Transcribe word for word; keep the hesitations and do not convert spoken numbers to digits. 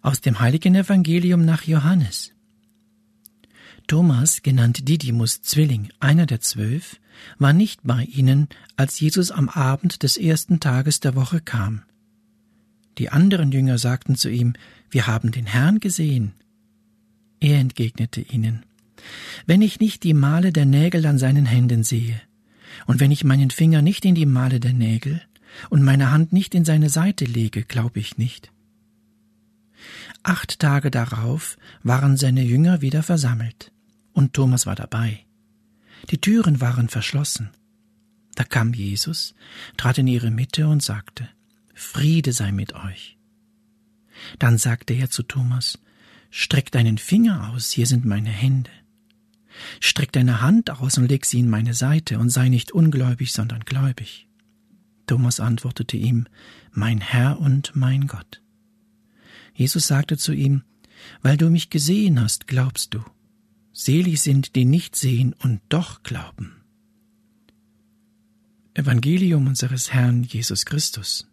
Aus dem heiligen Evangelium nach Johannes. Thomas, genannt Didymus Zwilling, einer der zwölf, war nicht bei ihnen, als Jesus am Abend des ersten Tages der Woche kam. Die anderen Jünger sagten zu ihm: Wir haben den Herrn gesehen. Er entgegnete ihnen: Wenn ich nicht die Male der Nägel an seinen Händen sehe, und wenn ich meinen Finger nicht in die Male der Nägel und meine Hand nicht in seine Seite lege, glaube ich nicht. Acht Tage darauf waren seine Jünger wieder versammelt, und Thomas war dabei. Die Türen waren verschlossen. Da kam Jesus, trat in ihre Mitte und sagte: Friede sei mit euch. Dann sagte er zu Thomas: Streck deinen Finger aus, hier sind meine Hände. Streck deine Hand aus und leg sie in meine Seite und sei nicht ungläubig, sondern gläubig. Thomas antwortete ihm: Mein Herr und mein Gott. Jesus sagte zu ihm: Weil du mich gesehen hast, glaubst du. Selig sind, die nicht sehen und doch glauben. Evangelium unseres Herrn Jesus Christus.